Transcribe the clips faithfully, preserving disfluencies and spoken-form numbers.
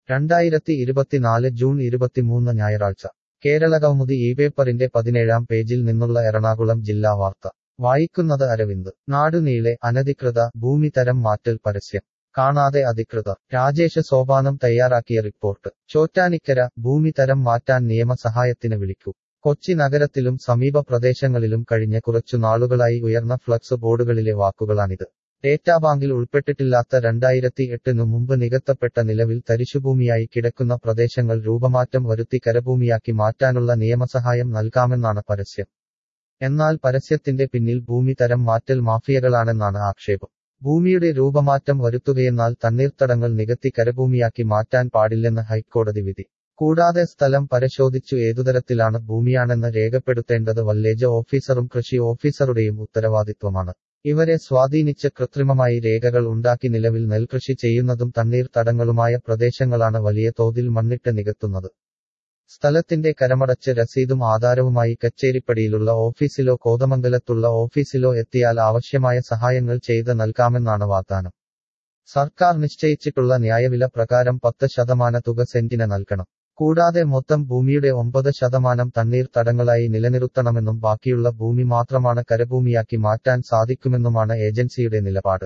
രണ്ടായിരത്തി ഇരുപത്തിനാല് ജൂൺ ഇരുപത്തിമൂന്ന് ഞായറാഴ്ച കേരളകൗമുദി ഈ പേപ്പറിന്റെ പതിനേഴാം പേജിൽ നിന്നുള്ള എറണാകുളം ജില്ലാ വാർത്ത വായിക്കുന്നത് അരവിന്ദ്. നാടുനീളെ അനധികൃത ഭൂമി തരം മാറ്റൽ പരസ്യം കാണാതെ അധികൃതർ. രാജേഷ് സോപാനം തയ്യാറാക്കിയ റിപ്പോർട്ട്. ചോറ്റാനിക്കര ഭൂമി തരം മാറ്റാൻ നിയമസഹായത്തിന് വിളിക്കൂ. കൊച്ചി നഗരത്തിലും സമീപ പ്രദേശങ്ങളിലും കഴിഞ്ഞ കുറച്ചു നാളുകളായി ഉയർന്ന ഫ്ലക്സ് ബോർഡുകളിലെ വാക്കുകളാണിത്. ഡേറ്റാബാങ്കിൽ ഉൾപ്പെട്ടിട്ടില്ലാത്ത രണ്ടായിരത്തി എട്ടിനു മുമ്പ് നികത്തപ്പെട്ട നിലവിൽ തരിശുഭൂമിയായി കിടക്കുന്ന പ്രദേശങ്ങൾ രൂപമാറ്റം വരുത്തി കരഭൂമിയാക്കി മാറ്റാനുള്ള നിയമസഹായം നൽകാമെന്നാണ് പരസ്യം. എന്നാൽ പരസ്യത്തിന്റെ പിന്നിൽ ഭൂമി തരം മാറ്റൽ മാഫിയകളാണെന്നാണ് ആക്ഷേപം. ഭൂമിയുടെ രൂപമാറ്റം വരുത്തുകയെന്നാൽ തണ്ണീർത്തടങ്ങൾ നികത്തി കരഭൂമിയാക്കി മാറ്റാൻ പാടില്ലെന്ന് ഹൈക്കോടതി വിധി. കൂടാതെ സ്ഥലം പരിശോധിച്ചു ഏതുതരത്തിലാണ് ഭൂമിയാണെന്ന് രേഖപ്പെടുത്തേണ്ടത് വില്ലേജ് ഓഫീസറും കൃഷി ഓഫീസറുടെയും ഉത്തരവാദിത്വമാണ്. ഇവരെ സ്വാധീനിച്ച് കൃത്രിമമായി രേഖകൾ ഉണ്ടാക്കി നിലവിൽ നെൽകൃഷി ചെയ്യുന്നതും തണ്ണീർത്തടങ്ങളുമായ പ്രദേശങ്ങളാണ് വലിയ തോതിൽ മണ്ണിട്ട് നികത്തുന്നത്. സ്ഥലത്തിന്റെ കരമടച്ച് രസീതും ആധാരവുമായി കച്ചേരിപ്പടിയിലുള്ള ഓഫീസിലോ കോതമംഗലത്തുള്ള ഓഫീസിലോ എത്തിയാൽ ആവശ്യമായ സഹായങ്ങൾ ചെയ്ത് നൽകാമെന്നാണ് വാഗ്ദാനം. സർക്കാർ നിശ്ചയിച്ചിട്ടുള്ള ന്യായവില പ്രകാരം പത്ത് ശതമാന തുക സെന്റിന് നൽകണം. കൂടാതെ മൊത്തം ഭൂമിയുടെ ഒമ്പത് ശതമാനം തണ്ണീർത്തടങ്ങളായി നിലനിർത്തണമെന്നും ബാക്കിയുള്ള ഭൂമി മാത്രമാണ് കരഭൂമിയാക്കി മാറ്റാൻ സാധിക്കുമെന്നുമാണ് ഏജൻസിയുടെ നിലപാട്.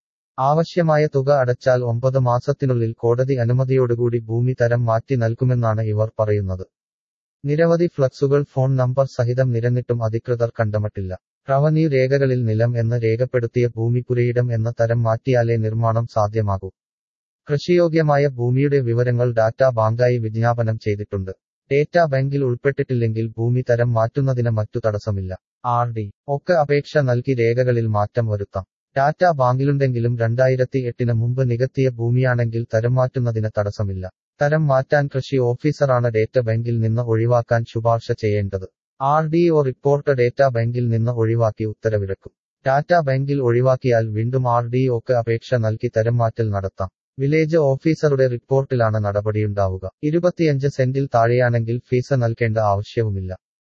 ആവശ്യമായ തുക അടച്ചാൽ ഒമ്പത് മാസത്തിനുള്ളിൽ കോടതി അനുമതിയോടുകൂടി ഭൂമി തരം മാറ്റി നൽകുമെന്നാണ് ഇവർ പറയുന്നത്. നിരവധി ഫ്ലക്സുകൾ ഫോൺ നമ്പർ സഹിതം നിരന്നിട്ടും അധികൃതർ കണ്ടമട്ടില്ല. റവന്യൂ രേഖകളിൽ നിലം എന്ന് രേഖപ്പെടുത്തിയ ഭൂമി പുരയിടം എന്ന തരം മാറ്റിയാലേ നിർമ്മാണം സാധ്യമാകൂ. കൃഷിയോഗ്യമായ ഭൂമിയുടെ വിവരങ്ങൾ ഡാറ്റാ ബാങ്കായി വിജ്ഞാപനം ചെയ്തിട്ടുണ്ട്. ഡേറ്റാ ബാങ്കിൽ ഉൾപ്പെട്ടിട്ടില്ലെങ്കിൽ ഭൂമി തരം മാറ്റുന്നതിന് മറ്റു തടസ്സമില്ല. ആർ ഡി ഒക്കെ അപേക്ഷ നൽകി രേഖകളിൽ മാറ്റം വരുത്താം. ഡാറ്റാ ബാങ്കിലുണ്ടെങ്കിലും രണ്ടായിരത്തി എട്ടിന് മുമ്പ് നികത്തിയ ഭൂമിയാണെങ്കിൽ തരം മാറ്റുന്നതിന് തടസ്സമില്ല. തരം മാറ്റാൻ കൃഷി ഓഫീസറാണ് ഡേറ്റ ബാങ്കിൽ നിന്ന് ഒഴിവാക്കാൻ ശുപാർശ ചെയ്യേണ്ടത്. R D O report data ബാങ്കിൽ നിന്ന് ഒഴിവാക്കി ഉത്തരവിറക്കും. ഡാറ്റാ ബാങ്കിൽ ഒഴിവാക്കിയാൽ വീണ്ടും ആർ ഡി ഒക്ക് അപേക്ഷ നൽകി തരം മാറ്റൽ നടത്താം. വില്ലേജ് ഓഫീസറുടെ റിപ്പോർട്ടിലാണ് നടപടിയുണ്ടാവുക. ഇരുപത്തിയഞ്ച് സെന്റിൽ താഴെയാണെങ്കിൽ ഫീസ് നൽകേണ്ട ആവശ്യവുമില്ല.